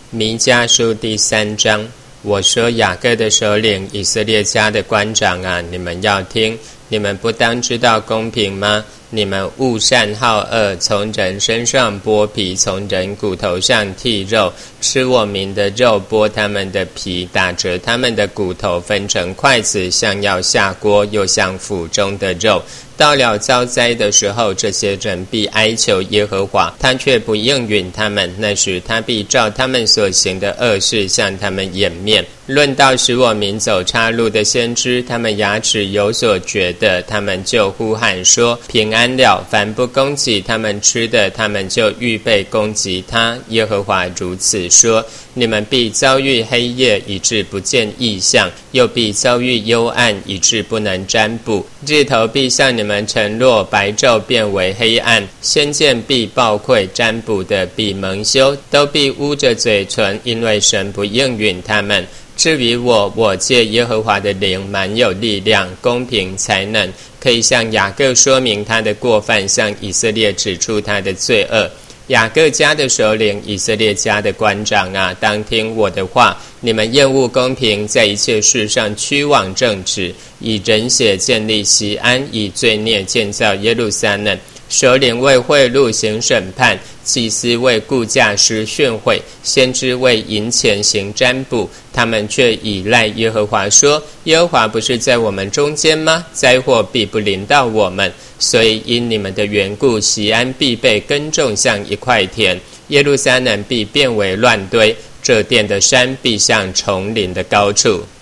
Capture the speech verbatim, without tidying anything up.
弥迦书第三章，我说雅各的首领，以色列家的官长啊，你们要听，你们不当知道公平吗？你们恶善好恶，从人身上剥皮，从人骨头上剔肉，吃我民的肉，剥他们的皮，打折他们的骨头，分成筷子，像要下锅，又像腹中的肉。到了遭灾的时候，这些人必哀求耶和华，他却不应允他们。那时他必照他们所行的恶事向他们掩面。论到使我民走岔路的先知，他们牙齿有所觉的，他们就呼喊说平安了。凡不供给他们吃的，他们就预备攻击他。耶和华如此说：你们必遭遇黑夜，以致不见异象；又必遭遇幽暗，以致不能占卜。日头必向你们沉落，白昼变为黑暗。先见必暴溃，占卜的必蒙羞，都必捂着嘴唇，因为神不应允他们。至于我，我借耶和华的灵满有力量，公平才能，可以向雅各说明他的过犯，向以色列指出他的罪恶。雅各家的首领，以色列家的官长啊，当听我的话。你们厌恶公平，在一切事上屈枉正直，以人血建立锡安，以罪孽建造耶路撒冷。首领为贿赂行审判，祭司为雇价施训诲，先知为银钱行占卜。他们却倚赖耶和华说：耶和华不是在我们中间吗？灾祸必不临到我们。所以因你们的缘故，锡安必被耕种像一块田，耶路撒冷必变为乱堆，这殿的山必像丛林的高处。